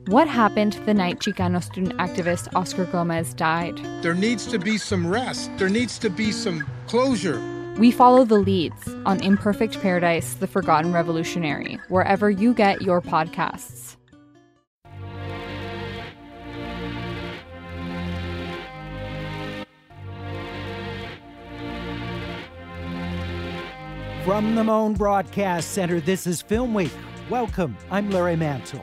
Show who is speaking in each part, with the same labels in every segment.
Speaker 1: What happened the night Chicano student activist Oscar Gomez died?
Speaker 2: There needs to be some rest. There needs to be some closure.
Speaker 1: We follow the leads on Imperfect Paradise, The Forgotten Revolutionary, wherever you get your podcasts.
Speaker 3: From the Moan Broadcast Center, this is Film Week. Welcome, I'm Larry Mantle.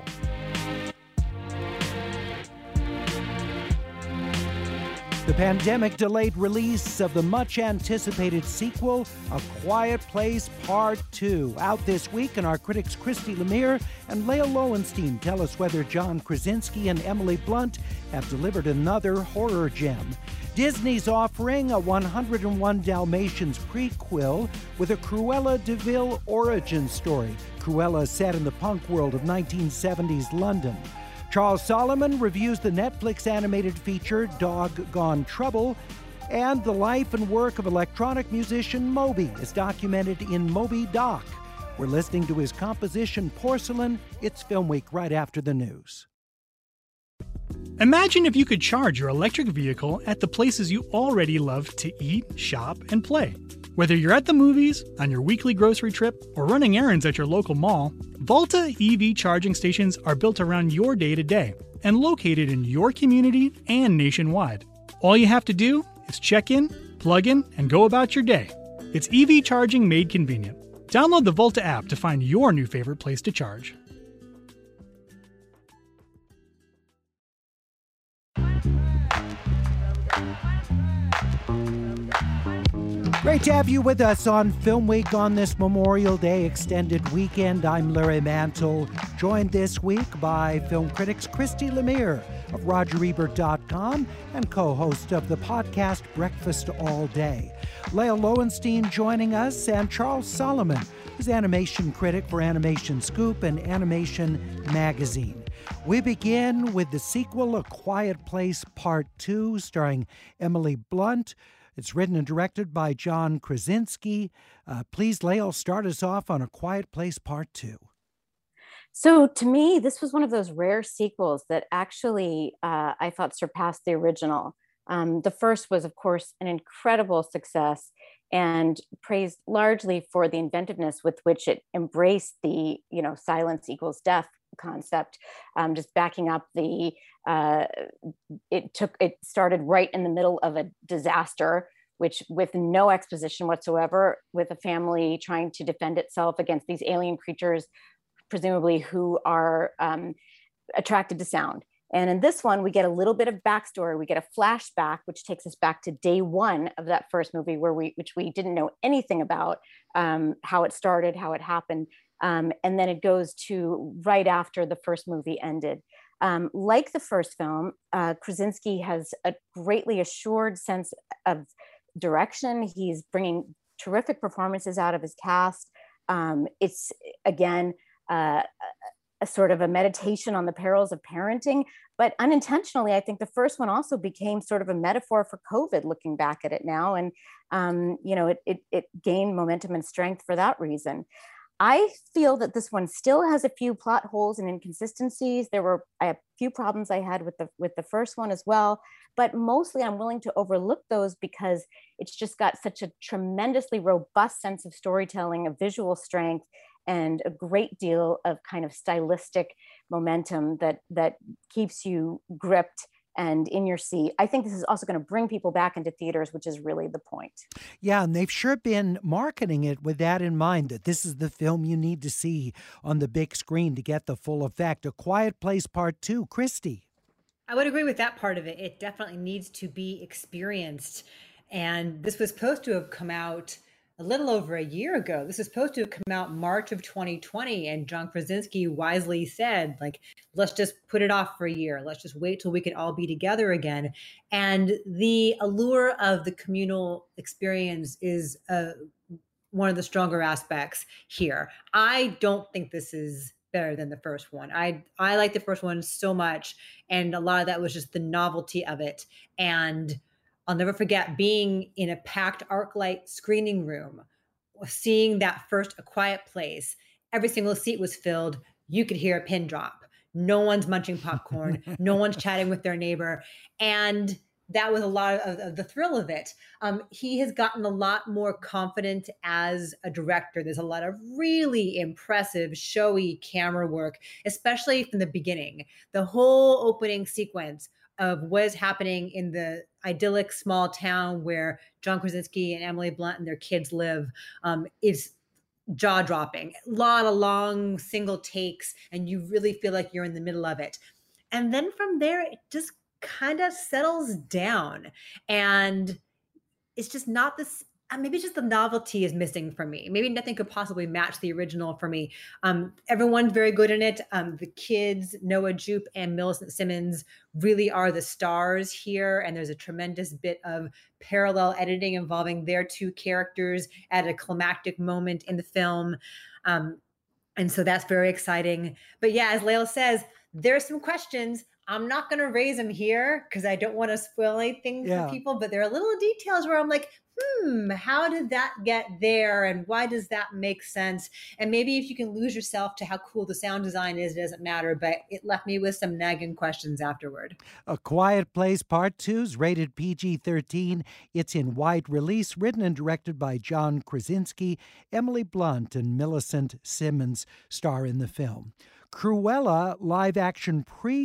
Speaker 3: The pandemic delayed release of the much-anticipated sequel, A Quiet Place Part 2. Out this week, and our critics Christy Lemire and Leah Lowenstein tell us whether John Krasinski and Emily Blunt have delivered another horror gem. Disney's offering a 101 Dalmatians prequel with a Cruella de Vil origin story. Cruella set in the punk world of 1970s London. Charles Solomon reviews the Netflix animated feature Doggone Trouble, and the life and work of electronic musician Moby is documented in Moby Doc. We're listening to his composition Porcelain. It's Film Week right after the news.
Speaker 4: Imagine if you could charge your electric vehicle at the places you already love to eat, shop, and play. Whether you're at the movies, on your weekly grocery trip, or running errands at your local mall, Volta EV charging stations are built around your day-to-day and located in your community and nationwide. All you have to do is check in, plug in, and go about your day. It's EV charging made convenient. Download the Volta app to find your new favorite place to charge.
Speaker 3: Great to have you with us on Film Week on this Memorial Day extended weekend. I'm Larry Mantle, joined this week by film critics Christy Lemire of RogerEbert.com and co-host of the podcast Breakfast All Day. Leah Lowenstein joining us, and Charles Solomon, who's animation critic for Animation Scoop and Animation Magazine. We begin with the sequel, A Quiet Place Part 2, starring Emily Blunt. It's written and directed by John Krasinski. Please, Leah, start us off on A Quiet Place Part 2.
Speaker 5: So to me, this was one of those rare sequels that actually I thought surpassed the original. The first was, of course, an incredible success and praised largely for the inventiveness with which it embraced the, silence equals death concept, just backing up it started right in the middle of a disaster, which with no exposition whatsoever, with a family trying to defend itself against these alien creatures, presumably who are attracted to sound. And in this one, we get a little bit of backstory. We get a flashback, which takes us back to day one of that first movie, which we didn't know anything about, how it started, how it happened. And then it goes to right after the first movie ended. Like the first film, Krasinski has a greatly assured sense of direction. He's bringing terrific performances out of his cast. It's, again, a sort of a meditation on the perils of parenting, but unintentionally, I think the first one also became sort of a metaphor for COVID, looking back at it now. And, it gained momentum and strength for that reason. I feel that this one still has a few plot holes and inconsistencies. There were a few problems I had with the first one as well, but mostly I'm willing to overlook those because it's just got such a tremendously robust sense of storytelling, of visual strength, and a great deal of kind of stylistic momentum that keeps you gripped and in your seat. I think this is also going to bring people back into theaters, which is really the point.
Speaker 3: Yeah, and they've sure been marketing it with that in mind, that this is the film you need to see on the big screen to get the full effect. A Quiet Place Part 2. Christy.
Speaker 6: I would agree with that part of it. It definitely needs to be experienced. And this was supposed to have come out a little over a year ago. This is supposed to have come out March of 2020. And John Krasinski wisely said, let's just put it off for a year. Let's just wait till we can all be together again. And the allure of the communal experience is one of the stronger aspects here. I don't think this is better than the first one. I like the first one so much. And a lot of that was just the novelty of it. And I'll never forget being in a packed ArcLight screening room, seeing that first A Quiet Place. Every single seat was filled. You could hear a pin drop. No one's munching popcorn. No one's chatting with their neighbor. And that was a lot of the thrill of it. He has gotten a lot more confident as a director. There's a lot of really impressive, showy camera work, especially from the beginning. The whole opening sequence of what is happening in the idyllic small town where John Krasinski and Emily Blunt and their kids live is jaw-dropping. A lot of long single takes, and you really feel like you're in the middle of it. And then from there, it just kind of settles down, and it's just not this. Maybe just the novelty is missing for me. Maybe nothing could possibly match the original for me. Everyone's very good in it. The kids, Noah Jupe and Millicent Simmons, really are the stars here. And there's a tremendous bit of parallel editing involving their two characters at a climactic moment in the film. And so that's very exciting. But yeah, as Layla says, there's some questions. I'm not going to raise them here because I don't want to spoil anything for people, but there are little details where I'm like, how did that get there? And why does that make sense? And maybe if you can lose yourself to how cool the sound design is, it doesn't matter, but it left me with some nagging questions afterward.
Speaker 3: A Quiet Place Part 2 is rated PG-13. It's in wide release, written and directed by John Krasinski. Emily Blunt and Millicent Simmons star in the film. Cruella live-action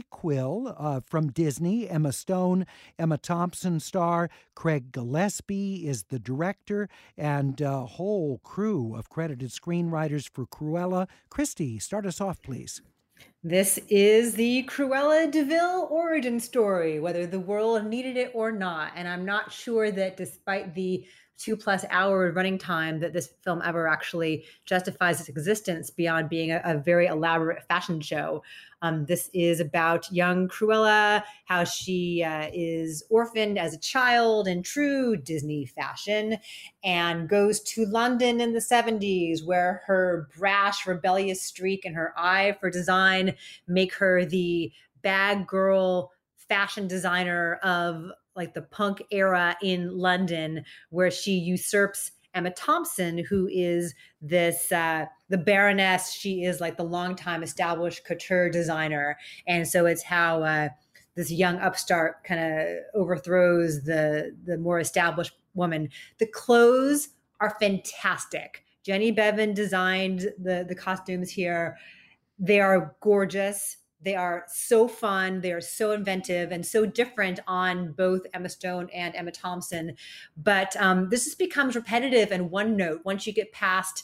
Speaker 3: prequel from Disney. Emma Stone, Emma Thompson star. Craig Gillespie is the director, and a whole crew of credited screenwriters for Cruella. Christy, start us off, please.
Speaker 6: This is the Cruella de Vil origin story, whether the world needed it or not. And I'm not sure that despite the 2+ hour running time that this film ever actually justifies its existence beyond being a very elaborate fashion show. This is about young Cruella, how she is orphaned as a child in true Disney fashion and goes to London in the 70s, where her brash, rebellious streak and her eye for design make her the bag girl fashion designer of like the punk era in London, where she usurps Emma Thompson, who is this, the Baroness. She is like the longtime established couture designer. And so it's how this young upstart kind of overthrows the more established woman. The clothes are fantastic. Jenny Bevan designed the costumes here. They are gorgeous. They are so fun. They are so inventive and so different on both Emma Stone and Emma Thompson. But this just becomes repetitive and one note once you get past,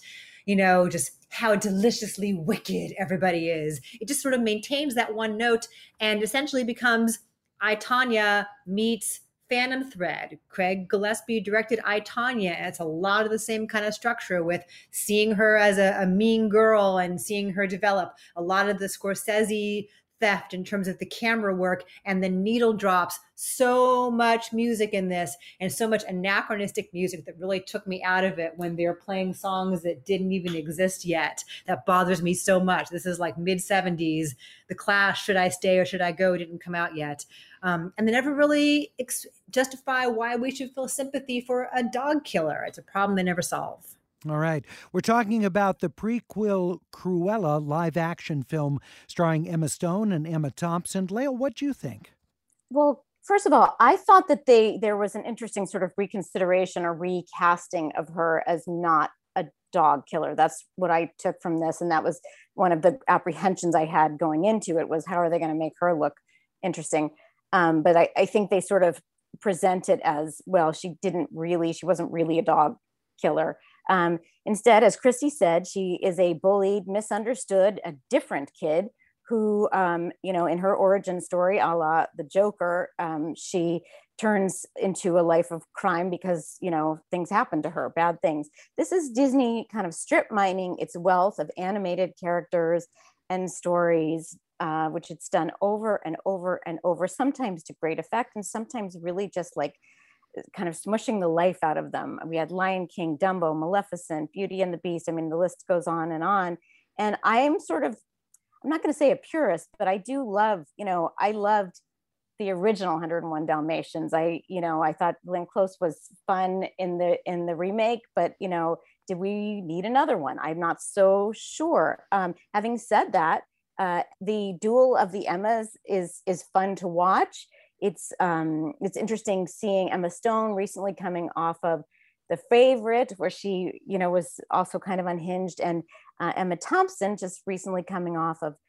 Speaker 6: just how deliciously wicked everybody is. It just sort of maintains that one note and essentially becomes I, Tonya meets Phantom Thread. Craig Gillespie directed I, Tonya, and it's a lot of the same kind of structure with seeing her as a mean girl and seeing her develop. A lot of the Scorsese theft in terms of the camera work and the needle drops. So much music in this and so much anachronistic music that really took me out of it when they're playing songs that didn't even exist yet. That bothers me so much. This is like mid-70s. The Clash, Should I Stay or Should I Go, didn't come out yet. And they never really justify why we should feel sympathy for a dog killer. It's a problem they never solve.
Speaker 3: All right. We're talking about the prequel Cruella live-action film starring Emma Stone and Emma Thompson. Leah, what do you think?
Speaker 5: Well, first of all, I thought that there was an interesting sort of reconsideration or recasting of her as not a dog killer. That's what I took from this. And that was one of the apprehensions I had going into it, was how are they going to make her look interesting? But I think they sort of present it as, well, she wasn't really a dog killer. Instead, as Christy said, she is a bullied, misunderstood, a different kid who, in her origin story, a la the Joker, she turns into a life of crime because, things happen to her, bad things. This is Disney kind of strip mining its wealth of animated characters and stories, which it's done over and over and over, sometimes to great effect and sometimes really just like kind of smushing the life out of them. We had Lion King, Dumbo, Maleficent, Beauty and the Beast. I mean, the list goes on. And I'm not going to say a purist, but I do love, I loved the original 101 Dalmatians. I thought Glenn Close was fun in the remake, but, did we need another one? I'm not so sure. Having said that, The Duel of the Emmas is fun to watch. It's interesting seeing Emma Stone recently coming off of The Favorite, where she, was also kind of unhinged, and Emma Thompson just recently coming off of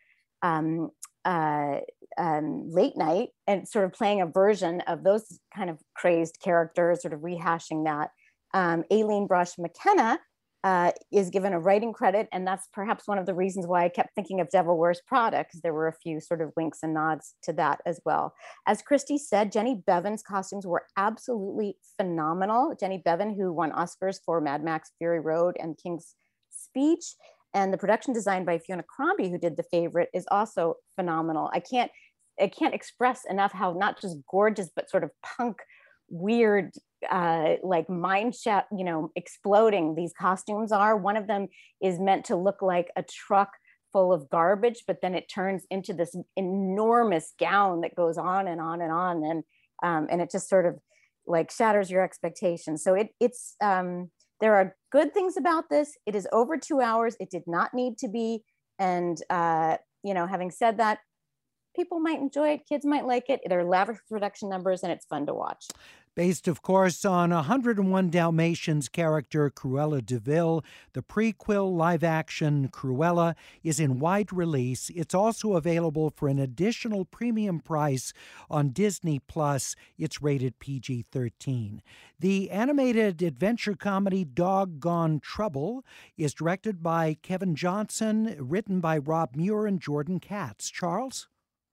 Speaker 5: Late Night, and sort of playing a version of those kind of crazed characters, sort of rehashing that. Aileen Brosh McKenna is given a writing credit, and that's perhaps one of the reasons why I kept thinking of Devil Wears Prada, because there were a few sort of winks and nods to that as well. As Christy said, Jenny Bevan's costumes were absolutely phenomenal. Jenny Bevan, who won Oscars for Mad Max Fury Road and King's Speech, and the production design by Fiona Crombie, who did The Favorite, is also phenomenal. I can't express enough how not just gorgeous, but sort of punk, weird, like mind shot, exploding these costumes are. One of them is meant to look like a truck full of garbage, but then it turns into this enormous gown that goes on and on and on, and it just sort of like shatters your expectations. So it's there are good things about this. It is over 2 hours. It did not need to be, and having said that, people might enjoy it. Kids might like it. They're lavish production numbers, and it's fun to watch.
Speaker 3: Based, of course, on 101 Dalmatians character Cruella de Vil, the prequel live-action Cruella is in wide release. It's also available for an additional premium price on Disney+. It's rated PG-13. The animated adventure comedy Doggone Trouble is directed by Kevin Johnson, written by Rob Muir and Jordan Katz. Charles?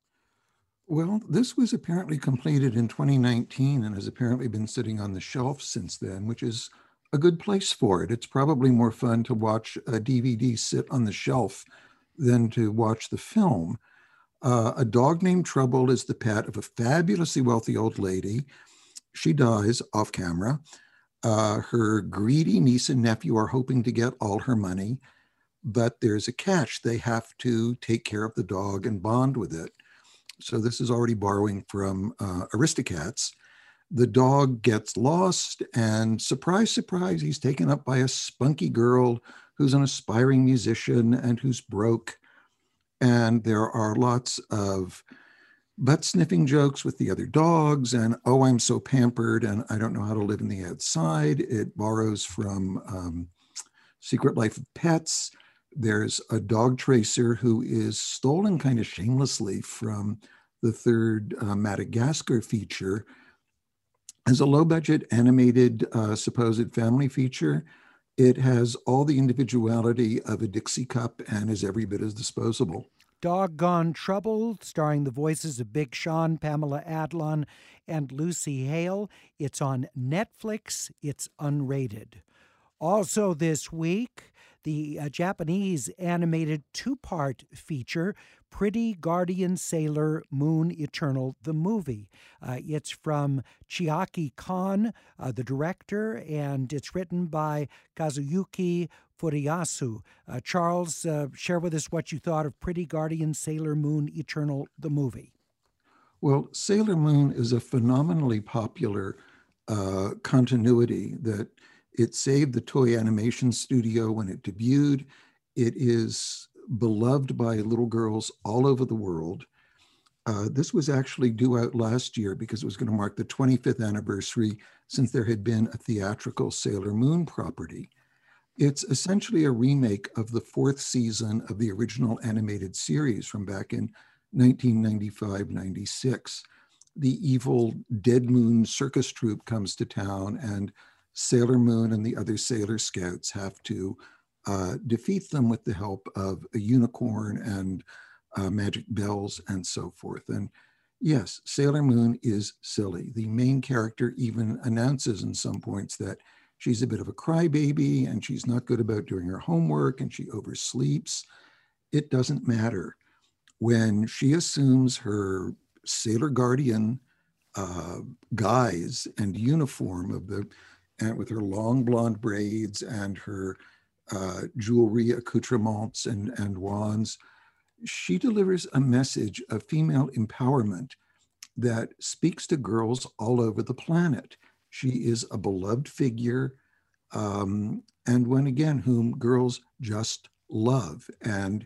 Speaker 7: Well, this was apparently completed in 2019 and has apparently been sitting on the shelf since then, which is a good place for it. It's probably more fun to watch a DVD sit on the shelf than to watch the film. A dog named Trouble is the pet of a fabulously wealthy old lady. She dies off camera. Her greedy niece and nephew are hoping to get all her money, but there's a catch. They have to take care of the dog and bond with it. So this is already borrowing from Aristocats. The dog gets lost, and surprise, surprise, he's taken up by a spunky girl who's an aspiring musician and who's broke. And there are lots of butt-sniffing jokes with the other dogs, and, oh, I'm so pampered, and I don't know how to live in the outside. It borrows from Secret Life of Pets. There's a dog tracer who is stolen kind of shamelessly from the third Madagascar feature as a low-budget animated supposed family feature. It has all the individuality of a Dixie cup and is every bit as disposable.
Speaker 3: Doggone Trouble, starring the voices of Big Sean, Pamela Adlon, and Lucy Hale. It's on Netflix. It's unrated. Also this week, the Japanese animated two-part feature, Pretty Guardian Sailor Moon Eternal, the movie. It's from Chiaki Kon, the director, and it's written by Kazuyuki Furuyasu. Charles, share with us what you thought of Pretty Guardian Sailor Moon Eternal, the movie.
Speaker 7: Well, Sailor Moon is a phenomenally popular continuity that it saved the Toei Animation Studio when it debuted. It is beloved by little girls all over the world. This was actually due out last year because it was going to mark the 25th anniversary since there had been a theatrical Sailor Moon property. It's essentially a remake of the fourth season of the original animated series from back in 1995-96. The evil Dead Moon circus troupe comes to town, and Sailor Moon and the other Sailor Scouts have to defeat them with the help of a unicorn and magic bells and so forth. And yes, Sailor Moon is silly. The main character even announces in some points that she's a bit of a crybaby and she's not good about doing her homework and she oversleeps. It doesn't matter. When she assumes her Sailor Guardian guise and uniform of and with her long blonde braids and her jewelry, accoutrements, and wands, she delivers a message of female empowerment that speaks to girls all over the planet. She is a beloved figure, and one again whom girls just love. And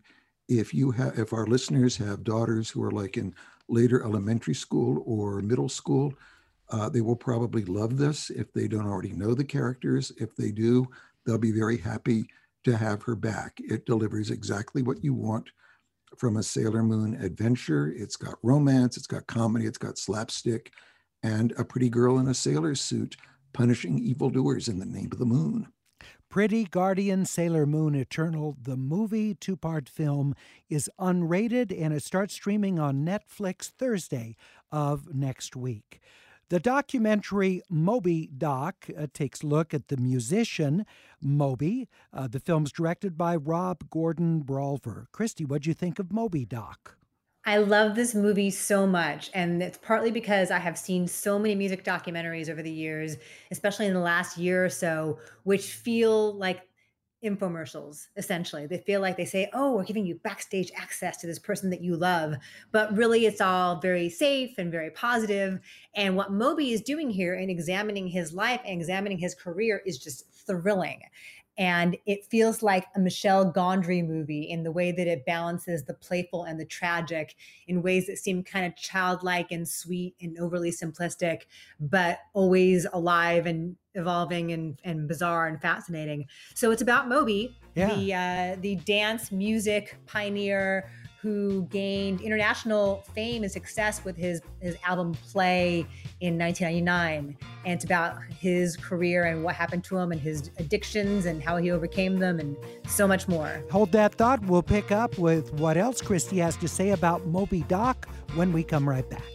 Speaker 7: if our listeners have daughters who are like in later elementary school or middle school, they will probably love this if they don't already know the characters. If they do, they'll be very happy to have her back. It delivers exactly what you want from a Sailor Moon adventure. It's got romance, it's got comedy, it's got slapstick, and a pretty girl in a sailor suit punishing evildoers in the name of the moon.
Speaker 3: Pretty Guardian Sailor Moon Eternal, the movie, two-part film, is unrated and it starts streaming on Netflix Thursday of next week. The documentary Moby Doc takes a look at the musician Moby. The film's directed by Rob Gordon Brawlver. Christy, what'd you think of Moby Doc?
Speaker 6: I love this movie so much. And it's partly because I have seen so many music documentaries over the years, especially in the last year or so, which feel like infomercials, essentially. They feel like they say, oh, we're giving you backstage access to this person that you love. But really, it's all very safe and very positive. And what Moby is doing here in examining his life and examining his career is just thrilling. And it feels like a Michel Gondry movie in the way that it balances the playful and the tragic in ways that seem kind of childlike and sweet and overly simplistic, but always alive and evolving and bizarre and fascinating. So it's about Moby, the dance music pioneer who gained international fame and success with his album Play in 1999. And it's about his career and what happened to him and his addictions and how he overcame them and so much more.
Speaker 3: Hold that thought. We'll pick up with what else Christy has to say about Moby Doc when we come right back.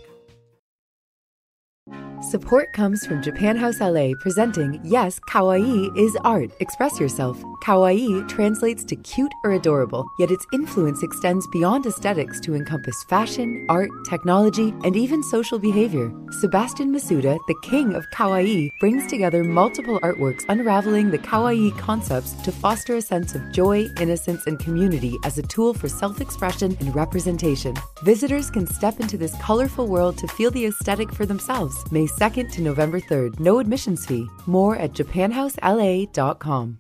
Speaker 8: Support comes from Japan House LA presenting Yes, Kawaii is Art. Express yourself. Kawaii translates to cute or adorable, yet its influence extends beyond aesthetics to encompass fashion, art, technology, and even social behavior. Sebastian Masuda, the king of Kawaii, brings together multiple artworks unraveling the Kawaii concepts to foster a sense of joy, innocence, and community as a tool for self-expression and representation. Visitors can step into this colorful world to feel the aesthetic for themselves. May 2nd to November 3rd. No admissions fee. More at japanhousela.com.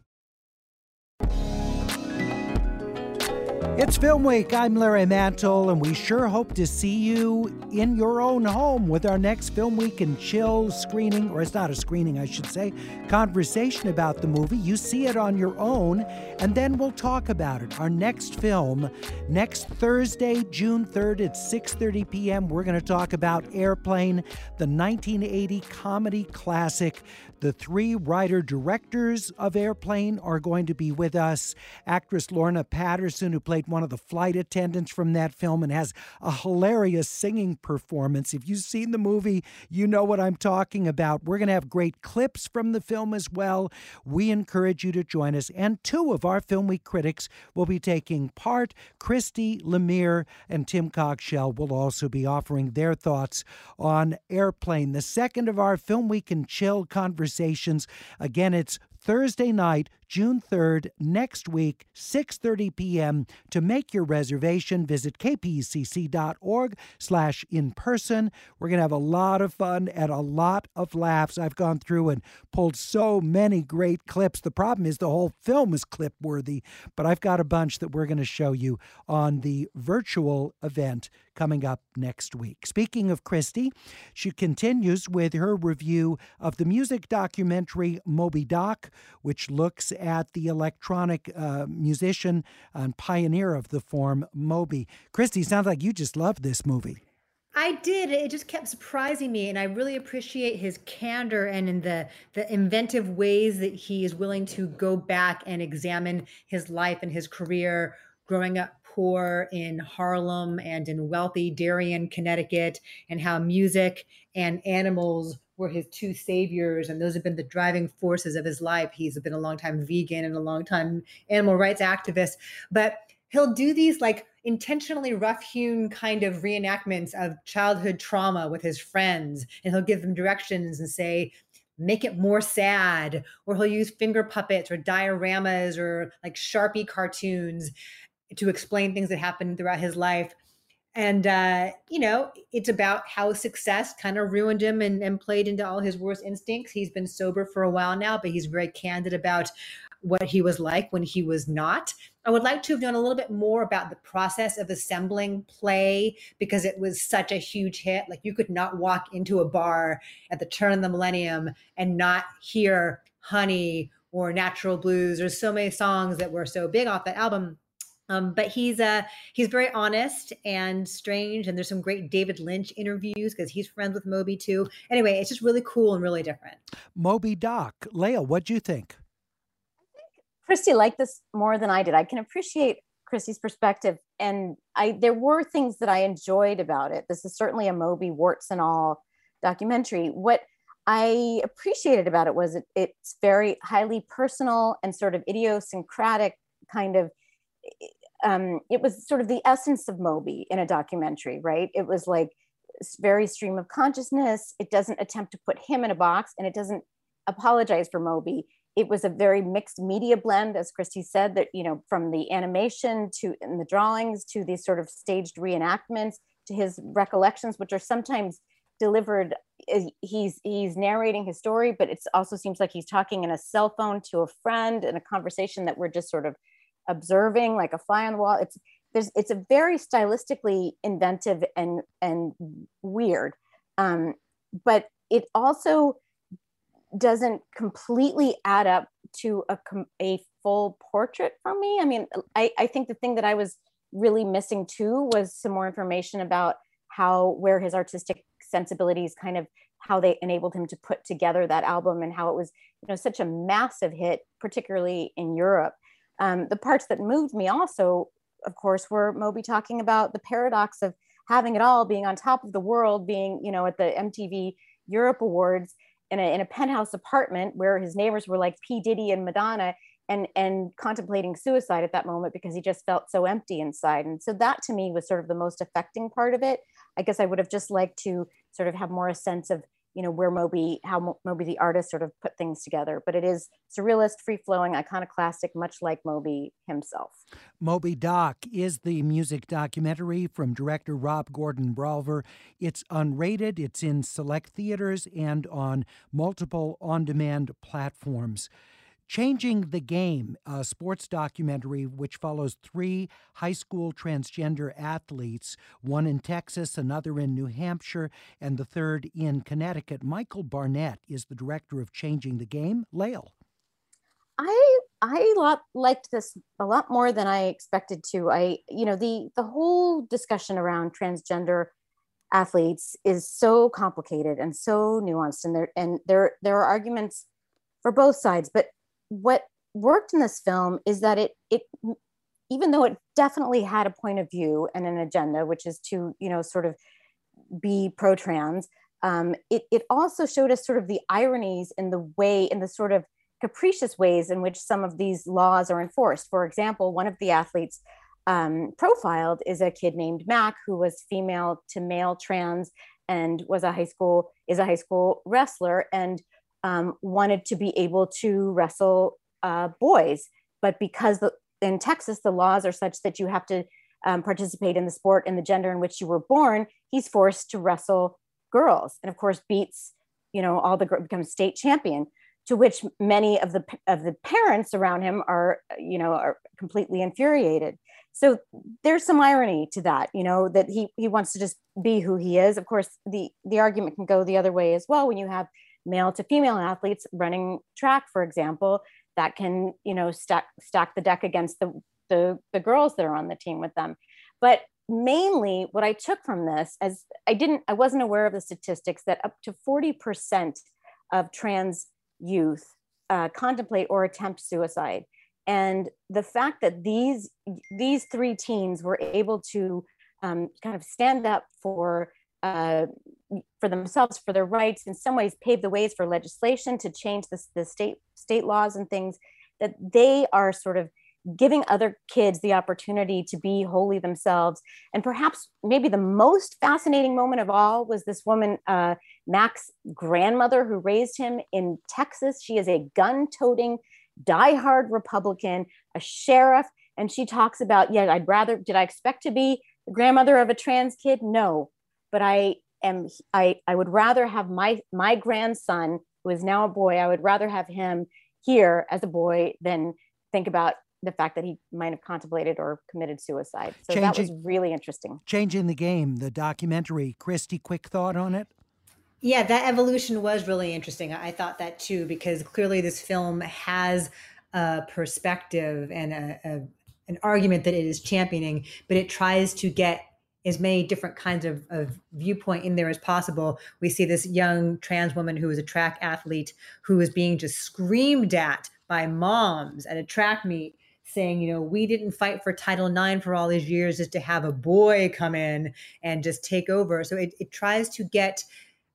Speaker 3: It's Film Week. I'm Larry Mantle, and we sure hope to see you in your own home with our next Film Week and Chill screening, or it's not a screening, I should say, conversation about the movie. You see it on your own, and then we'll talk about it. Our next film, next Thursday, June 3rd at 6:30 p.m., we're going to talk about Airplane, the 1980 comedy classic. The three writer-directors of Airplane are going to be with us. Actress Lorna Patterson, who played one of the flight attendants from that film and has a hilarious singing performance. If you've seen the movie, you know what I'm talking about. We're going to have great clips from the film as well. We encourage you to join us. And two of our Film Week critics will be taking part. Christy Lemire and Tim Coggeshall will also be offering their thoughts on Airplane, the second of our Film Week and Chill conversations. Again, it's Thursday night, June 3rd, next week, 6:30 p.m. To make your reservation, visit kpcc.org/in-person. We're going to have a lot of fun and a lot of laughs. I've gone through and pulled so many great clips. The problem is the whole film is clip-worthy, but I've got a bunch that we're going to show you on the virtual event coming up next week. Speaking of Christy, she continues with her review of the music documentary Moby Doc, which looks at the electronic musician and pioneer of the form Moby. Christy, sounds like you just loved this movie.
Speaker 6: I did. It just kept surprising me, and I really appreciate his candor and in the inventive ways that he is willing to go back and examine his life and his career growing up poor in Harlem and in wealthy Darien, Connecticut, and how music and animals were his two saviors, and those have been the driving forces of his life. He's been a longtime vegan and a longtime animal rights activist, but he'll do these like intentionally rough-hewn kind of reenactments of childhood trauma with his friends, and he'll give them directions and say, make it more sad, or he'll use finger puppets or dioramas or like Sharpie cartoons to explain things that happened throughout his life. And, it's about how success kind of ruined him and played into all his worst instincts. He's been sober for a while now, but he's very candid about what he was like when he was not. I would like to have known a little bit more about the process of assembling Play, because it was such a huge hit. Like, you could not walk into a bar at the turn of the millennium and not hear Honey or Natural Blues. There's so many songs that were so big off that album. But he's very honest and strange, and there's some great David Lynch interviews because he's friends with Moby too. Anyway, it's just really cool and really different.
Speaker 3: Moby Doc. Leah, what'd you think?
Speaker 5: Christy liked this more than I did. I can appreciate Christy's perspective, and there were things that I enjoyed about it. This is certainly a Moby warts and all documentary. What I appreciated about it was it's very highly personal and sort of idiosyncratic kind of. It was sort of the essence of Moby in a documentary, right? It was like very stream of consciousness. It doesn't attempt to put him in a box, and it doesn't apologize for Moby. It was a very mixed media blend, as Christy said, that, from the animation to in the drawings to these sort of staged reenactments to his recollections, which are sometimes delivered. He's narrating his story, but it also seems like he's talking in a cell phone to a friend in a conversation that we're just sort of observing like a fly on the wall. It's a very stylistically inventive and weird, but it also doesn't completely add up to a full portrait for me. I mean, I think the thing that I was really missing too was some more information about where his artistic sensibilities kind of how they enabled him to put together that album, and how it was such a massive hit, particularly in Europe. The parts that moved me also, of course, were Moby talking about the paradox of having it all, being on top of the world, being, at the MTV Europe Awards in a penthouse apartment where his neighbors were like P. Diddy and Madonna, and contemplating suicide at that moment because he just felt so empty inside. And so that to me was sort of the most affecting part of it. I guess I would have just liked to sort of have more a sense of how Moby the artist sort of put things together. But it is surrealist, free-flowing, iconoclastic, much like Moby himself.
Speaker 3: Moby Doc is the music documentary from director Rob Gordon-Brawler. It's unrated, it's in select theaters and on multiple on-demand platforms. Changing the Game, a sports documentary which follows 3 high school transgender athletes, one in Texas, another in New Hampshire, and the third in Connecticut. Michael Barnett is the director of Changing the Game. Lael.
Speaker 5: I liked this a lot more than I expected to. The whole discussion around transgender athletes is so complicated and so nuanced, and there are arguments for both sides. But what worked in this film is that it even though it definitely had a point of view and an agenda, which is to sort of be pro-trans, it also showed us sort of the ironies in the sort of capricious ways in which some of these laws are enforced. For example, one of the athletes profiled is a kid named Mac, who was female to male trans and is a high school wrestler, and wanted to be able to wrestle boys. But because in Texas, the laws are such that you have to participate in the sport and the gender in which you were born, he's forced to wrestle girls. And of course, beats, becomes state champion, to which many of the parents around him are completely infuriated. So there's some irony to that, that he wants to just be who he is. Of course, the argument can go the other way as well. When you have male to female athletes running track, for example, that can, stack the deck against the girls that are on the team with them. But mainly what I took from this, as I wasn't aware of the statistics, that up to 40% of trans youth contemplate or attempt suicide. And the fact that these 3 teens were able to kind of stand up for themselves, for their rights, in some ways pave the ways for legislation to change the state laws and things, that they are sort of giving other kids the opportunity to be wholly themselves. And perhaps maybe the most fascinating moment of all was this woman, Mac's grandmother, who raised him in Texas. She is a gun-toting, diehard Republican, a sheriff. And she talks about, did I expect to be the grandmother of a trans kid? No, but I would rather have my grandson, who is now a boy, I would rather have him here as a boy than think about the fact that he might have contemplated or committed suicide. So that was really interesting.
Speaker 3: Changing the Game, the documentary. Christy, quick thought on it?
Speaker 6: Yeah, that evolution was really interesting. I thought that too, because clearly this film has a perspective and an argument that it is championing, but it tries to get as many different kinds of viewpoint in there as possible. We see this young trans woman who is a track athlete who is being just screamed at by moms at a track meet, saying, you know, we didn't fight for Title IX for all these years just to have a boy come in and just take over. So it tries to get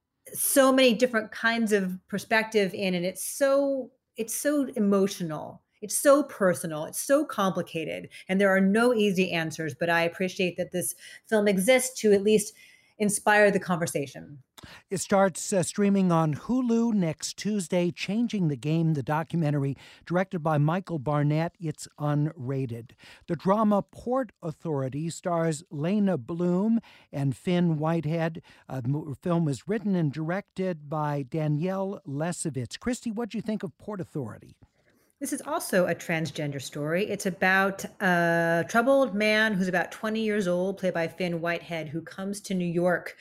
Speaker 6: so many different kinds of perspective in, and it's so emotional. It's so personal. It's so complicated, and there are no easy answers, but I appreciate that this film exists to at least inspire the conversation.
Speaker 3: It starts streaming on Hulu next Tuesday, Changing the Game, the documentary, directed by Michael Barnett. It's unrated. The drama Port Authority stars Lena Bloom and Finn Whitehead. The film was written and directed by Danielle Lesovitz. Christy, what do you think of Port Authority?
Speaker 6: This is also a transgender story. It's about a troubled man who's about 20 years old, played by Finn Whitehead, who comes to New York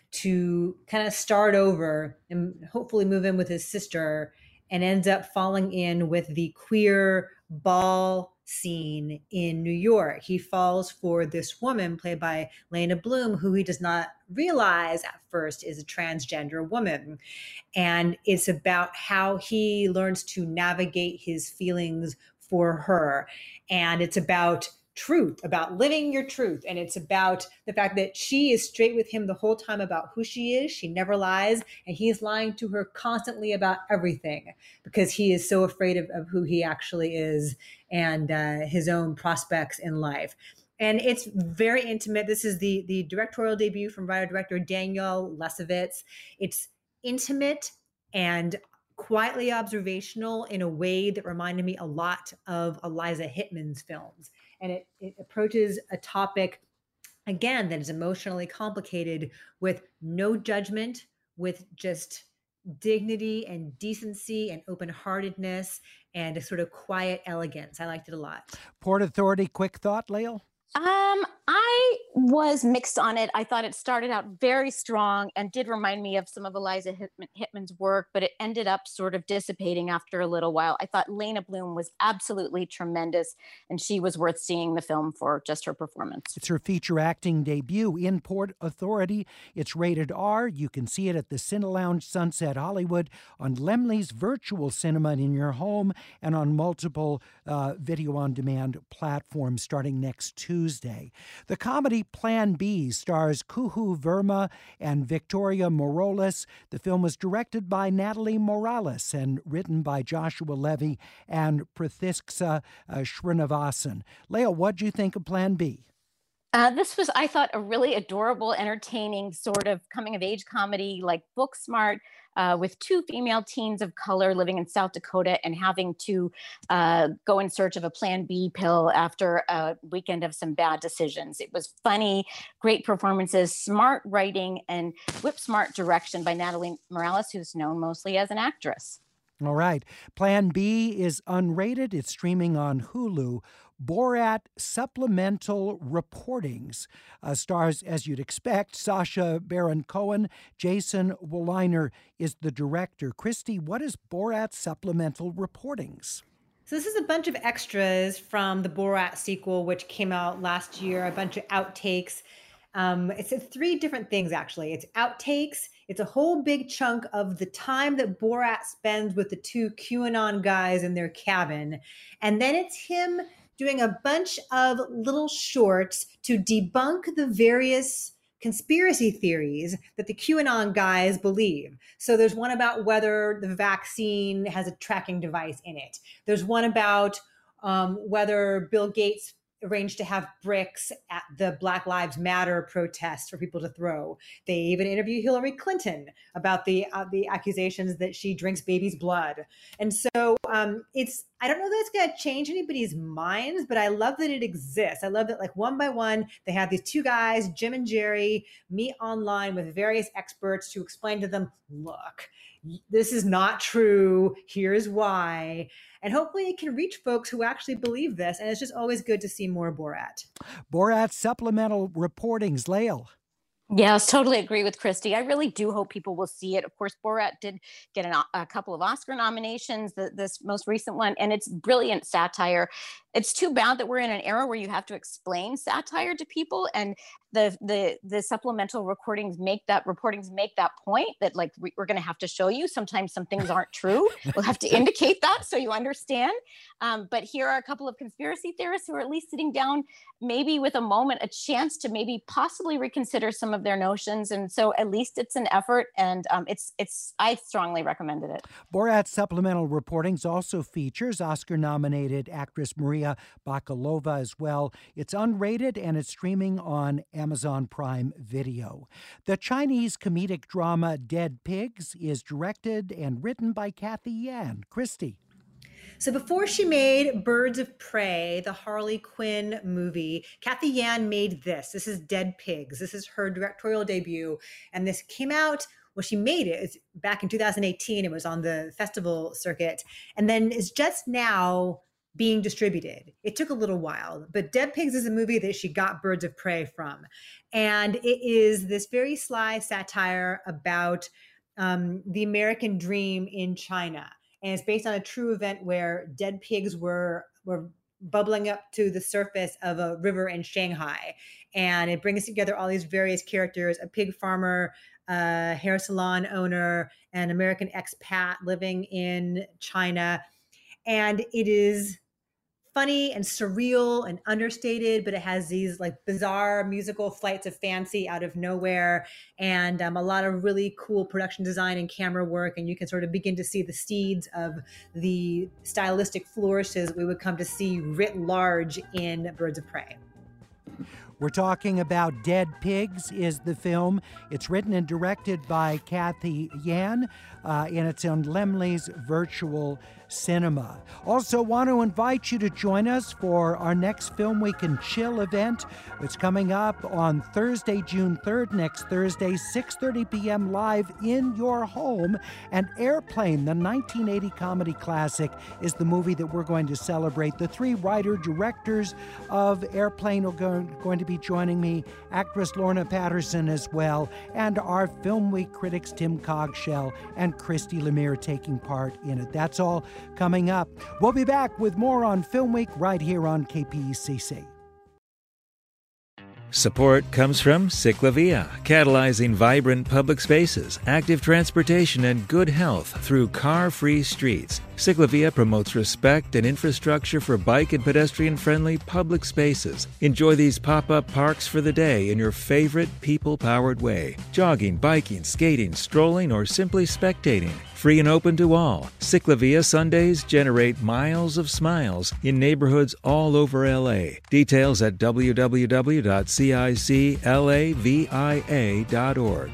Speaker 6: to kind of start over and hopefully move in with his sister, and ends up falling in with the queer ball scene in New York. He falls for this woman played by Lena Bloom, who he does not realize at first is a transgender woman. And it's about how he learns to navigate his feelings for her. And it's about truth, about living your truth. And it's about the fact that she is straight with him the whole time about who she is. She never lies. And he's lying to her constantly about everything because he is so afraid of who he actually is and his own prospects in life. And it's very intimate. This is the directorial debut from writer-director Danielle Lesovitz. It's intimate and quietly observational in a way that reminded me a lot of Eliza Hittman's films. And it approaches a topic, again, that is emotionally complicated with no judgment, with just dignity and decency and open-heartedness and a sort of quiet elegance. I liked it a lot.
Speaker 3: Port Authority, quick thought, Lael?
Speaker 5: I was mixed on it. I thought it started out very strong and did remind me of some of Eliza Hittman's work, but it ended up sort of dissipating after a little while. I thought Lena Bloom was absolutely tremendous, and she was worth seeing the film for just her performance.
Speaker 3: It's her feature acting debut in Port Authority. It's rated R. You can see it at the Cine Lounge Sunset Hollywood, on Laemmle's Virtual Cinema in your home, and on multiple video-on-demand platforms starting next Tuesday. The comedy Plan B stars Kuhu Verma and Victoria Morolis. The film was directed by Natalie Morales and written by Joshua Levy and Prathiksa Srinivasan. Lael, what do you think of Plan B?
Speaker 5: This was, I thought, a really adorable, entertaining sort of coming-of-age comedy, like Booksmart, with two female teens of color living in South Dakota and having to go in search of a Plan B pill after a weekend of some bad decisions. It was funny, great performances, smart writing, and whip-smart direction by Natalie Morales, who's known mostly as an actress.
Speaker 3: All right. Plan B is unrated. It's streaming on Hulu. Borat Supplemental Reportings stars, as you'd expect, Sacha Baron Cohen. Jason Woliner is the director. Christy, what is Borat Supplemental Reportings?
Speaker 6: So this is a bunch of extras from the Borat sequel, which came out last year, a bunch of outtakes. It's three different things, actually. It's outtakes. It's a whole big chunk of the time that Borat spends with the two QAnon guys in their cabin. And then it's him doing a bunch of little shorts to debunk the various conspiracy theories that the QAnon guys believe. So there's one about whether the vaccine has a tracking device in it. There's one about whether Bill Gates arranged to have bricks at the Black Lives Matter protests for people to throw. They even interview Hillary Clinton about the accusations that she drinks baby's blood. And so I don't know that it's going to change anybody's minds, but I love that it exists. I love that, like, one by one, they have these two guys, Jim and Jerry, meet online with various experts to explain to them, look, this is not true. Here's why. And hopefully it can reach folks who actually believe this. And it's just always good to see more Borat.
Speaker 3: Borat supplemental reportings, Lael.
Speaker 5: Yes, totally agree with Christy. I really do hope people will see it. Of course, Borat did get a couple of Oscar nominations, this most recent one, and it's brilliant satire. It's too bad that we're in an era where you have to explain satire to people, and the supplemental reportings make that point that, like, we're going to have to show you sometimes some things aren't true. We'll have to indicate that so you understand. But here are a couple of conspiracy theorists who are at least sitting down, maybe with a chance to maybe possibly reconsider some of their notions. And so at least it's an effort, and I strongly recommended it.
Speaker 3: Borat supplemental reportings also features Oscar-nominated actress Maria Bakalova as well. It's unrated and it's streaming on Amazon Prime Video. The Chinese comedic drama Dead Pigs is directed and written by Cathy Yan. Christy.
Speaker 6: So before she made Birds of Prey, the Harley Quinn movie, Cathy Yan made this. This is Dead Pigs. This is her directorial debut. And this came out, well, she made it back in 2018. It was on the festival circuit. And then it's just now being distributed. It took a little while, but Dead Pigs is a movie that she got Birds of Prey from. And it is this very sly satire about the American dream in China. And it's based on a true event where dead pigs were bubbling up to the surface of a river in Shanghai. And it brings together all these various characters, a pig farmer, a hair salon owner, an American expat living in China. And it is funny and surreal and understated, but it has these like bizarre musical flights of fancy out of nowhere, and a lot of really cool production design and camera work. And you can sort of begin to see the seeds of the stylistic flourishes we would come to see writ large in Birds of Prey.
Speaker 3: We're talking about Dead Pigs is the film. It's written and directed by Cathy Yan, and it's on Laemmle's Virtual Cinema. Also want to invite you to join us for our next Film Week and Chill event. It's coming up on Thursday, June 3rd, next Thursday, 6:30 p.m. live in your home. And Airplane, the 1980 comedy classic, is the movie that we're going to celebrate. The three writer-directors of Airplane are going to be joining me, actress Lorna Patterson as well, and our Film Week critics Tim Cogshell and Christy Lemire taking part in it. That's all coming up. We'll be back with more on Film Week right here on KPCC.
Speaker 9: Support comes from Ciclavia, catalyzing vibrant public spaces, active transportation, and good health through car-free streets. Ciclavia promotes respect and infrastructure for bike and pedestrian-friendly public spaces. Enjoy these pop-up parks for the day in your favorite people-powered way. Jogging, biking, skating, strolling, or simply spectating. Free and open to all. Ciclavia Sundays generate miles of smiles in neighborhoods all over LA. Details at www.ciclavia.org.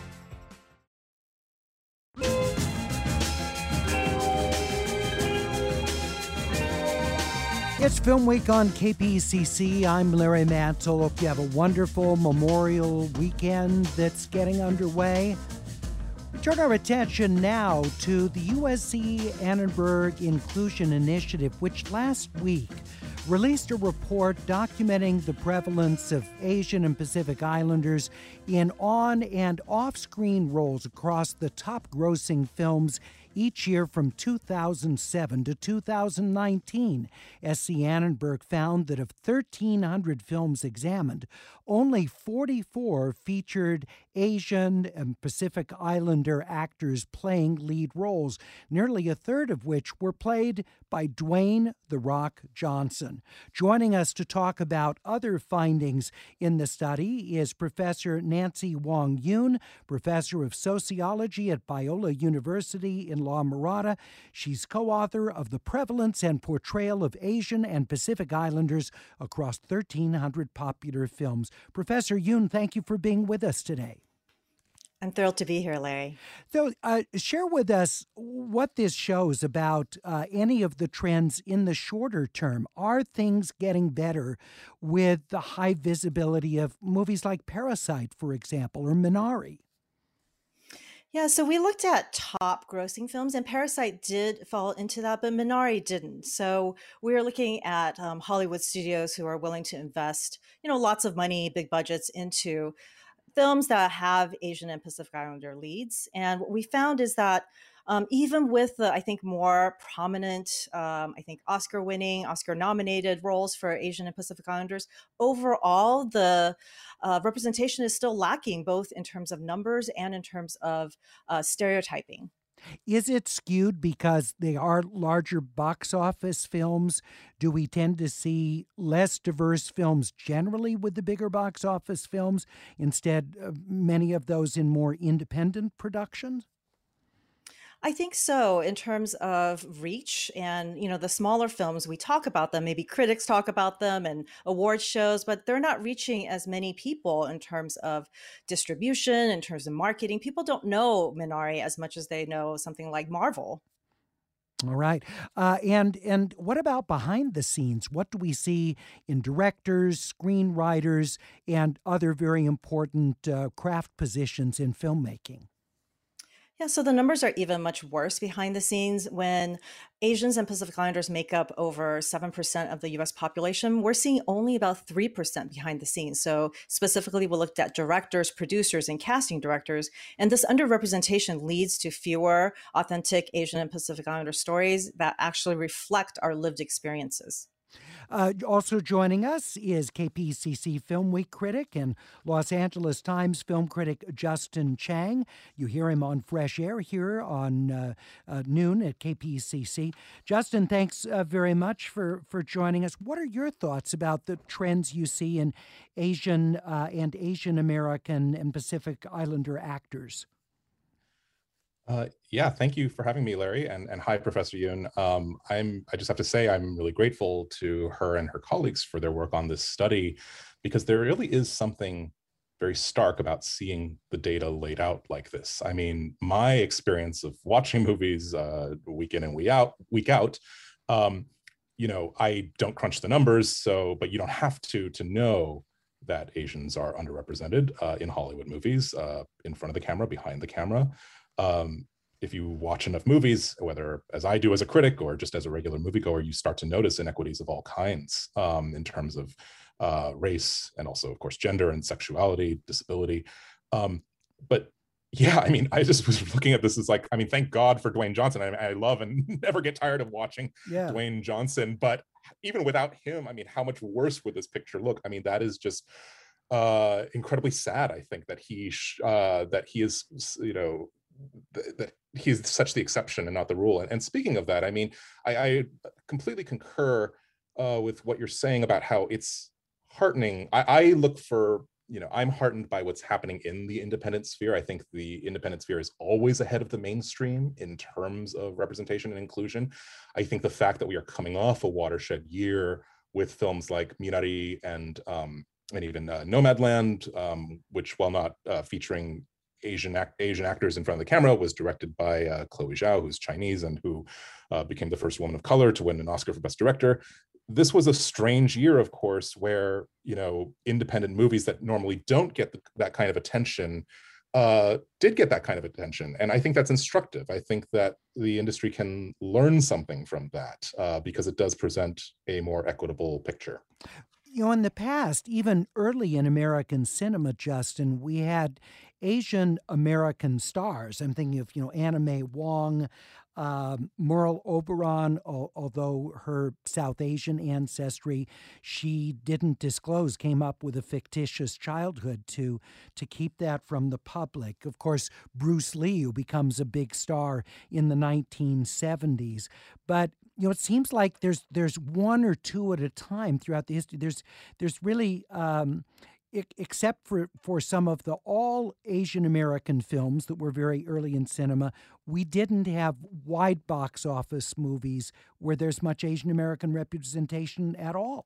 Speaker 3: It's Film Week on KPCC. I'm Larry Mantle. Hope you have a wonderful Memorial weekend that's getting underway. We turn our attention now to the USC Annenberg Inclusion Initiative, which last week released a report documenting the prevalence of Asian and Pacific Islanders in on- and off-screen roles across the top-grossing films each year from 2007 to 2019. SC Annenberg found that of 1,300 films examined, only 44 featured Asian and Pacific Islander actors playing lead roles, nearly a third of which were played by Dwayne "The Rock" Johnson. Joining us to talk about other findings in the study is Professor Nancy Wong Yoon, Professor of Sociology at Biola University in La Mirada. She's co-author of The Prevalence and Portrayal of Asian and Pacific Islanders Across 1,300 Popular Films. Professor Yoon, thank you for being with us today.
Speaker 10: I'm thrilled to be here, Larry.
Speaker 3: So, share with us what this shows about any of the trends in the shorter term. Are things getting better with the high visibility of movies like Parasite, for example, or Minari?
Speaker 10: Yeah, so we looked at top grossing films, and Parasite did fall into that, but Minari didn't. So we are looking at Hollywood studios who are willing to invest, lots of money, big budgets into films that have Asian and Pacific Islander leads. And what we found is that even with the, I think, more prominent, I think, Oscar winning, Oscar nominated roles for Asian and Pacific Islanders, overall, the representation is still lacking, both in terms of numbers and in terms of stereotyping.
Speaker 3: Is it skewed because they are larger box office films? Do we tend to see less diverse films generally with the bigger box office films, instead many of those in more independent productions?
Speaker 10: I think so, in terms of reach and, the smaller films, we talk about them, maybe critics talk about them and award shows, but they're not reaching as many people in terms of distribution, in terms of marketing. People don't know Minari as much as they know something like Marvel.
Speaker 3: All right. And what about behind the scenes? What do we see in directors, screenwriters, and other very important craft positions in filmmaking?
Speaker 10: Yeah, so the numbers are even much worse behind the scenes. When Asians and Pacific Islanders make up over 7% of the US population, we're seeing only about 3% behind the scenes. So specifically, we looked at directors, producers, and casting directors. And this underrepresentation leads to fewer authentic Asian and Pacific Islander stories that actually reflect our lived experiences.
Speaker 3: Also joining us is KPCC Film Week critic and Los Angeles Times film critic Justin Chang. You hear him on Fresh Air here on noon at KPCC. Justin, thanks very much for joining us. What are your thoughts about the trends you see in Asian and Asian American and Pacific Islander actors?
Speaker 11: Yeah, thank you for having me, Larry, and hi, Professor Yoon. I just have to say I'm really grateful to her and her colleagues for their work on this study, because there really is something very stark about seeing the data laid out like this. I mean, my experience of watching movies week in and week out, I don't crunch the numbers, but you don't have to know that Asians are underrepresented in Hollywood movies, in front of the camera, behind the camera. If you watch enough movies, whether as I do as a critic or just as a regular moviegoer, you start to notice inequities of all kinds in terms of race and also, of course, gender and sexuality, disability. But yeah, I mean, I just was looking at this as like, I mean, thank God for Dwayne Johnson. I love and never get tired of watching Dwayne Johnson. But even without him, I mean, how much worse would this picture look? I mean, that is just incredibly sad. I think that he is, that he's such the exception and not the rule. And speaking of that, I mean, I completely concur with what you're saying about how it's heartening. I look for, I'm heartened by what's happening in the independent sphere. I think the independent sphere is always ahead of the mainstream in terms of representation and inclusion. I think the fact that we are coming off a watershed year with films like Minari and even Nomadland, which, while not featuring Asian actors in front of the camera, was directed by Chloe Zhao, who's Chinese and who became the first woman of color to win an Oscar for Best Director. This was a strange year, of course, where independent movies that normally don't get that kind of attention did get that kind of attention, and I think that's instructive. I think that the industry can learn something from that because it does present a more equitable picture.
Speaker 3: In the past, even early in American cinema, Justin, we had Asian American stars. I'm thinking of, Anna May Wong, Merle Oberon, although her South Asian ancestry, she didn't disclose, came up with a fictitious childhood to keep that from the public. Of course, Bruce Lee, who becomes a big star in the 1970s. But it seems like there's one or two at a time throughout the history. There's really, except for some of the all Asian American films that were very early in cinema, we didn't have wide box office movies where there's much Asian American representation at all.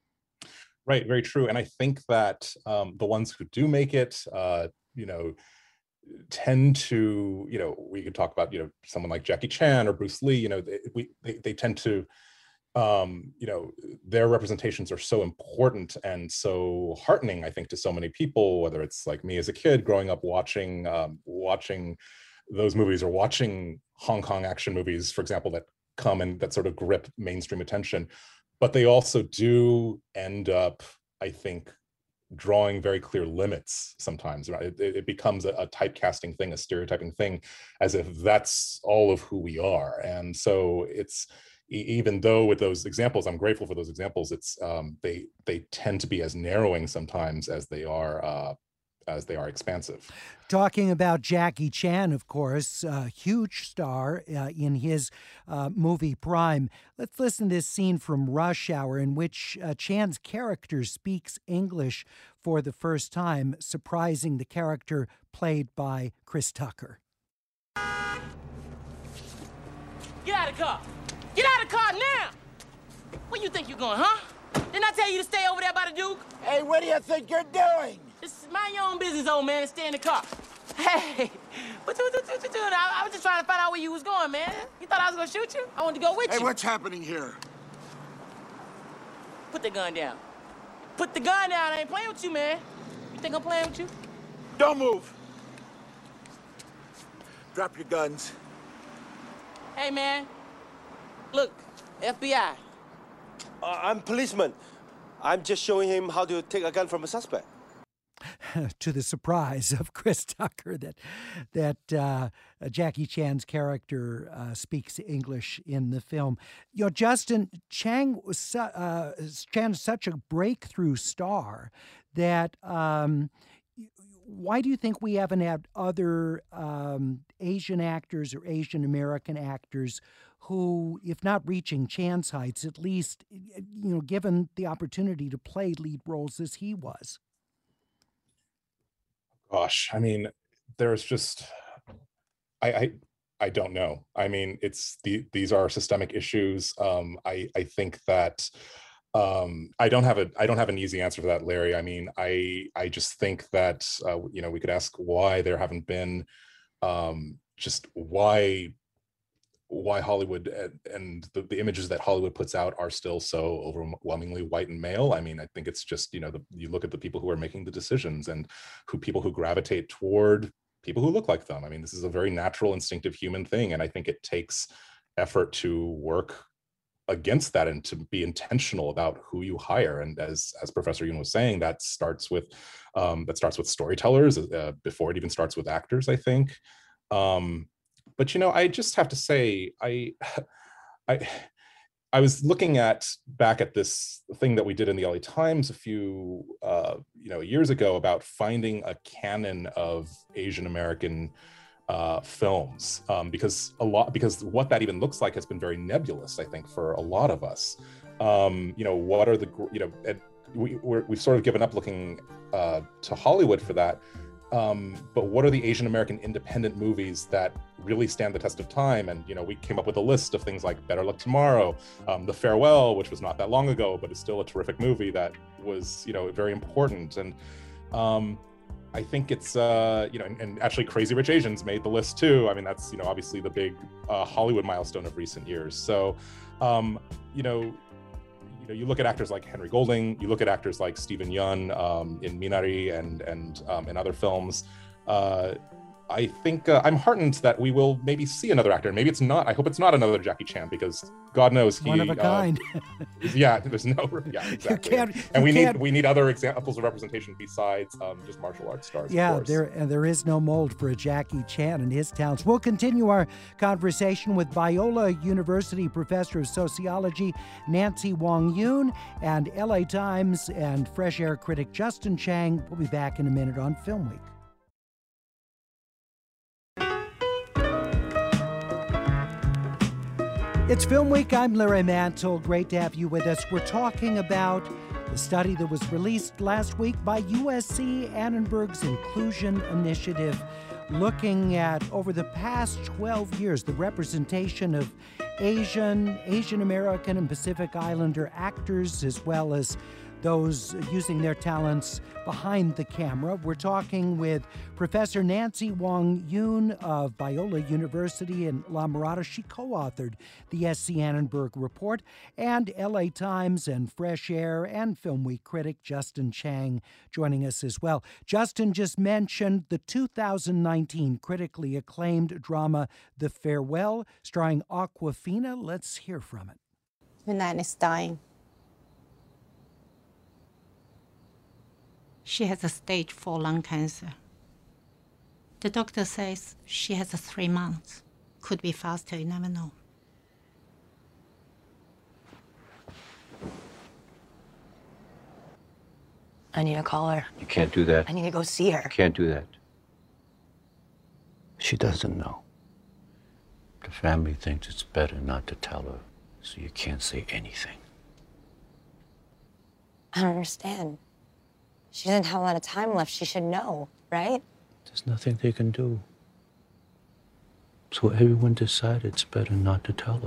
Speaker 11: Right, very true. And I think that the ones who do make it, tend to, we could talk about, someone like Jackie Chan or Bruce Lee, they tend to, their representations are so important and so heartening, I think, to so many people, whether it's like me as a kid growing up watching those movies, or watching Hong Kong action movies, for example, that come and that sort of grip mainstream attention. But they also do end up, I think, drawing very clear limits sometimes. Right? It becomes a typecasting thing, a stereotyping thing, as if that's all of who we are. And so it's, even though with those examples, I'm grateful for those examples, it's they tend to be as narrowing sometimes as they are expansive.
Speaker 3: Talking about Jackie Chan, of course, a huge star in his movie Prime. Let's listen to this scene from Rush Hour in which Chan's character speaks English for the first time, surprising the character played by Chris Tucker.
Speaker 12: Get out of the car! Get out of the car now! Where you think you're going, huh? Didn't I tell you to stay over there by the Duke?
Speaker 13: Hey, what do you think you're doing?
Speaker 12: Just mind your own business, old man, and stay in the car. Hey, what you doing? I was just trying to find out where you was going, man. You thought I was gonna shoot you? I wanted to go with you.
Speaker 13: Hey, what's happening here?
Speaker 12: Put the gun down. Put the gun down. I ain't playing with you, man. You think I'm playing with you?
Speaker 13: Don't move. Drop your guns.
Speaker 12: Hey, man. Look, FBI.
Speaker 14: I'm policeman. I'm just showing him how to take a gun from a suspect.
Speaker 3: To the surprise of Chris Tucker, that Jackie Chan's character speaks English in the film. Justin, Chan's such a breakthrough star that why do you think we haven't had other Asian actors or Asian American actors who, if not reaching Chan's heights, at least, given the opportunity to play lead roles as he was?
Speaker 11: Gosh, I mean, there's just, I don't know. I mean, these are systemic issues. I think that I don't have an easy answer for that, Larry. I mean, I just think that we could ask why there haven't been, just why Hollywood and the images that Hollywood puts out are still so overwhelmingly white and male. I mean, I think it's just, you look at the people who are making the decisions and people who gravitate toward people who look like them. I mean, this is a very natural, instinctive human thing. And I think it takes effort to work against that and to be intentional about who you hire. And as Professor Yoon was saying, that starts with storytellers before it even starts with actors, I think. But I just have to say, I was looking back at this thing that we did in the LA Times a few years ago about finding a canon of Asian American films, because what that even looks like has been very nebulous, I think, for a lot of us. What are we've sort of given up looking to Hollywood for that. But what are the Asian American independent movies that really stand the test of time? And, we came up with a list of things like Better Luck Tomorrow, The Farewell, which was not that long ago, but is still a terrific movie that was, very important. And I think it's, and actually Crazy Rich Asians made the list too. I mean, that's, obviously the big Hollywood milestone of recent years. So, you look at actors like Henry Golding, you look at actors like Steven Yeun in Minari and other films. I think I'm heartened that we will maybe see another actor. Maybe it's not. I hope it's not another Jackie Chan, because God knows
Speaker 3: one of a kind.
Speaker 11: There's no. Yeah, exactly. And we need other examples of representation besides just martial arts stars.
Speaker 3: Yeah,
Speaker 11: of course.
Speaker 3: there is no mold for a Jackie Chan and his talents. We'll continue our conversation with Biola University professor of sociology Nancy Wong Yoon and LA Times and Fresh Air critic Justin Chang. We'll be back in a minute on Film Week. It's Film Week. I'm Larry Mantle. Great to have you with us. We're talking about the study that was released last week by USC Annenberg's Inclusion Initiative, looking at, over the past 12 years, the representation of Asian American, and Pacific Islander actors, as well as those using their talents behind the camera. We're talking with Professor Nancy Wong-Yoon of Biola University in La Mirada. She co-authored the S.C. Annenberg Report, and LA Times and Fresh Air and Film Week critic Justin Chang joining us as well. Justin just mentioned the 2019 critically acclaimed drama The Farewell, starring Awkwafina. Let's hear from it.
Speaker 15: Renan is dying. She has a stage 4 lung cancer. The doctor says she has 3 months. Could be faster, you never know.
Speaker 16: I need to call her.
Speaker 17: You can't do that.
Speaker 16: I need to go see her.
Speaker 17: You can't do that. She doesn't know. The family thinks it's better not to tell her, so you can't say anything.
Speaker 16: I don't understand. She doesn't have a lot of time left. She should know, right?
Speaker 17: There's nothing they can do. So everyone decided it's better not to tell her.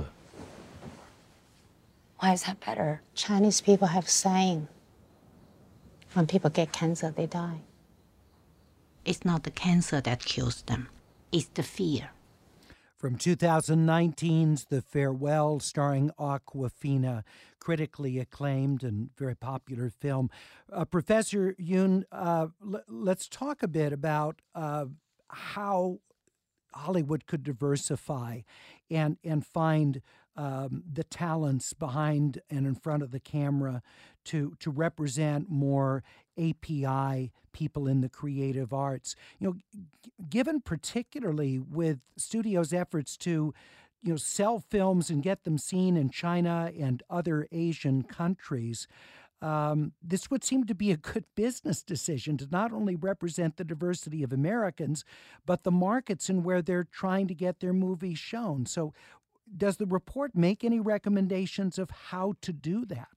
Speaker 16: Why is that better?
Speaker 15: Chinese people have a saying, when people get cancer, they die. It's not the cancer that kills them. It's the fear.
Speaker 3: From 2019's The Farewell, starring Awkwafina, critically acclaimed and very popular film. Professor Yoon, let's talk a bit about how Hollywood could diversify and find the talents behind and in front of the camera to represent more API people in the creative arts. You know, given particularly with studios' efforts to, you know, sell films and get them seen in China and other Asian countries, this would seem to be a good business decision to not only represent the diversity of Americans, but the markets in where they're trying to get their movies shown. So does the report make any recommendations of how to do that?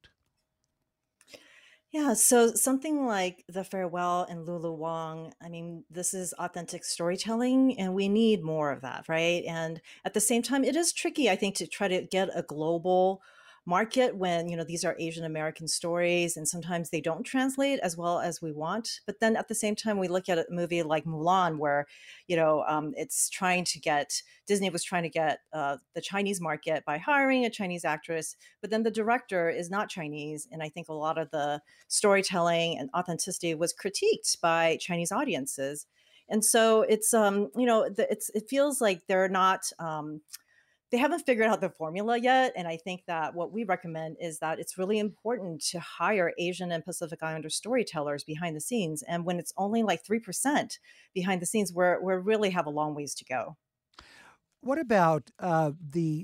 Speaker 10: Yeah, so something like The Farewell and Lulu Wang, I mean, this is authentic storytelling, and we need more of that, right? And at the same time, it is tricky, I think, to try to get a global market when, you know, these are Asian American stories, and sometimes they don't translate as well as we want. But then at the same time, we look at a movie like Mulan, where, you know, it's trying to get, Disney was trying to get the Chinese market by hiring a Chinese actress, but then the director is not Chinese. And I think a lot of the storytelling and authenticity was critiqued by Chinese audiences. And so it's, you know, it feels like they're not, they haven't figured out the formula yet. And I think that what we recommend is that it's really important to hire Asian and Pacific Islander storytellers behind the scenes. And when it's only like 3% behind the scenes, we really have a long ways to go.
Speaker 3: What about the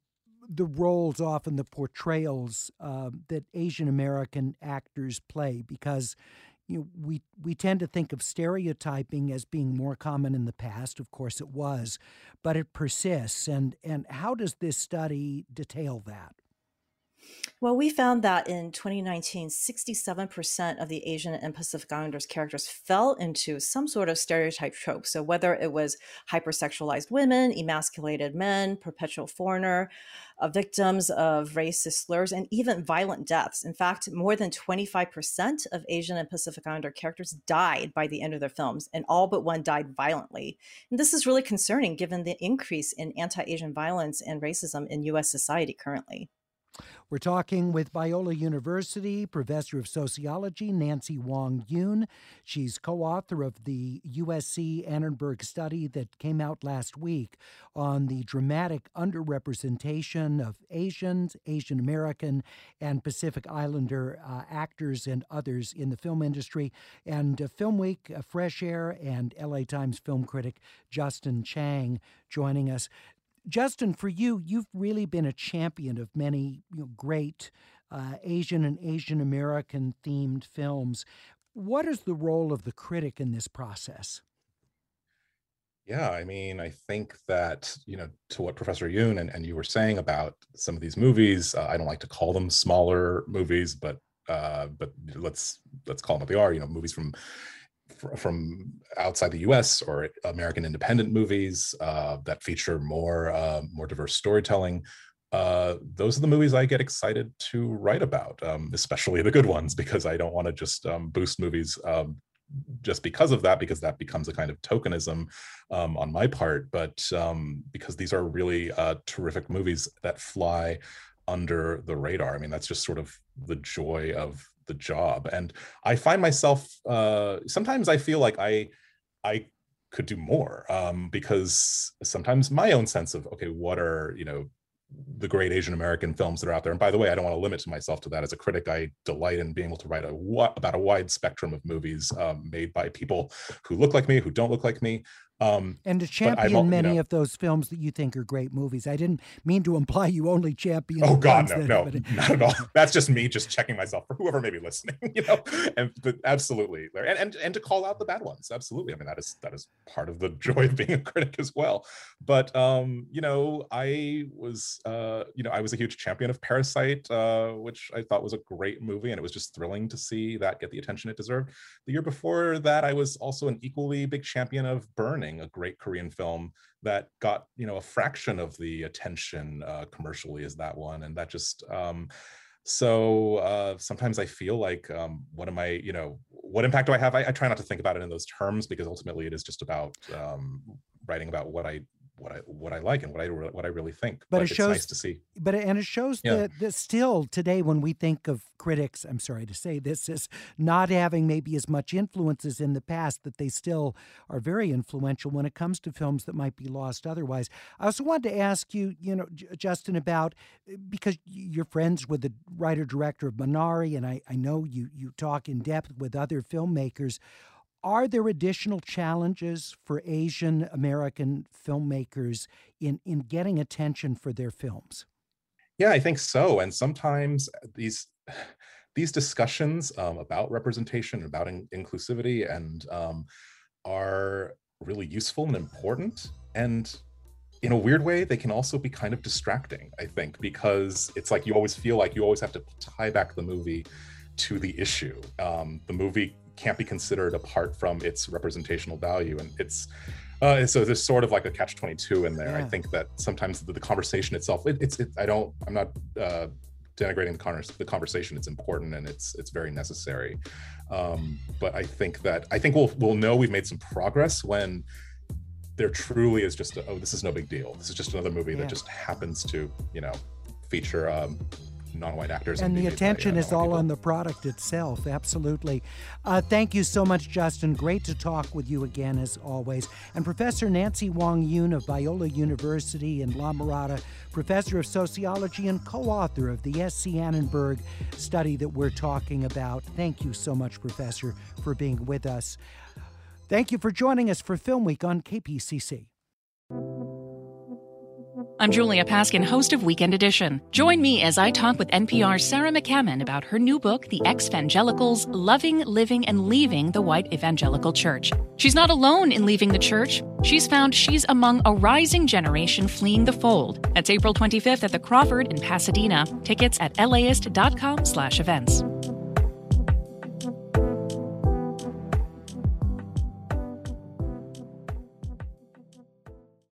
Speaker 3: roles, often the portrayals that Asian American actors play? Because you know, we tend to think of stereotyping as being more common in the past. Of course it was, but it persists. And how does this study detail that?
Speaker 10: Well, we found that in 2019, 67% of the Asian and Pacific Islanders characters fell into some sort of stereotype trope. So whether it was hypersexualized women, emasculated men, perpetual foreigner, victims of racist slurs, and even violent deaths. In fact, more than 25% of Asian and Pacific Islander characters died by the end of their films, and all but one died violently. And this is really concerning given the increase in anti-Asian violence and racism in U.S. society currently.
Speaker 3: We're talking with Biola University professor of sociology, Nancy Wong-Yoon. She's co-author of the USC Annenberg study that came out last week on the dramatic underrepresentation of Asians, Asian American, and Pacific Islander actors and others in the film industry. And Film Week, Fresh Air, and LA Times film critic Justin Chang joining us. Justin, for you, you've really been a champion of many great Asian and Asian American themed films. What is the role of the critic in this process?
Speaker 11: Yeah, I mean, I think that, to what Professor Yoon and you were saying about some of these movies, I don't like to call them smaller movies, but let's call them what they are, movies from outside the US or American independent movies that feature more diverse storytelling. those are the movies I get excited to write about, especially the good ones, because I don't want to just boost movies just because of that, because that becomes a kind of tokenism on my part, but because these are really terrific movies that fly under the radar. I mean, that's just sort of the joy of the job. And I find myself, sometimes I feel like I could do more, because sometimes my own sense of, okay, what are, the great Asian American films that are out there. And by the way, I don't want to limit myself to that. As a critic, I delight in being able to write about a wide spectrum of movies made by people who look like me, who don't look like me.
Speaker 3: And to champion many of those films that you think are great movies. I didn't mean to imply you only champion.
Speaker 11: Oh God, no, not at all. That's just me just checking myself for whoever may be listening, but absolutely. And to call out the bad ones. Absolutely. I mean, that is part of the joy of being a critic as well. But, I was a huge champion of Parasite, which I thought was a great movie. And it was just thrilling to see that get the attention it deserved. The year before that, I was also an equally big champion of Burning, a great Korean film that got a fraction of the attention commercially as that one. And that just sometimes I feel like what impact do I have? I try not to think about it in those terms, because ultimately it is just about writing about what I like and what I really think. But it shows, it's nice to see.
Speaker 3: It shows that still today, when we think of critics, I'm sorry to say this, is not having maybe as much influence as in the past, that they still are very influential when it comes to films that might be lost otherwise. I also wanted to ask you, Justin, about, because you're friends with the writer-director of Minari, and I know you talk in depth with other filmmakers. Are there additional challenges for Asian American filmmakers in getting attention for their films?
Speaker 11: Yeah, I think so. And sometimes these discussions about representation, about inclusivity, and are really useful and important. And in a weird way, they can also be kind of distracting, I think, because it's like you always feel like you always have to tie back the movie to the issue. The movie can't be considered apart from its representational value, and it's so there's sort of like a catch-22 in there. Yeah. I think that sometimes the conversation itself, I'm not denigrating the conversation. It's important and it's very necessary. But I think we'll know we've made some progress when there truly is just this is no big deal. This is just another movie that just happens to feature non-white actors.
Speaker 3: And the attention is all on the product itself. Absolutely. Thank you so much, Justin. Great to talk with you again, as always. And Professor Nancy Wong Yoon of Biola University in La Mirada, Professor of Sociology and co-author of the S.C. Annenberg study that we're talking about. Thank you so much, Professor, for being with us. Thank you for joining us for Film Week on KPCC.
Speaker 18: I'm Julia Paskin, host of Weekend Edition. Join me as I talk with NPR's Sarah McCammon about her new book, The Ex-Vangelicals: Loving, Living, and Leaving the White Evangelical Church. She's not alone in leaving the church. She's found she's among a rising generation fleeing the fold. That's April 25th at the Crawford in Pasadena. Tickets at LAist.com/events.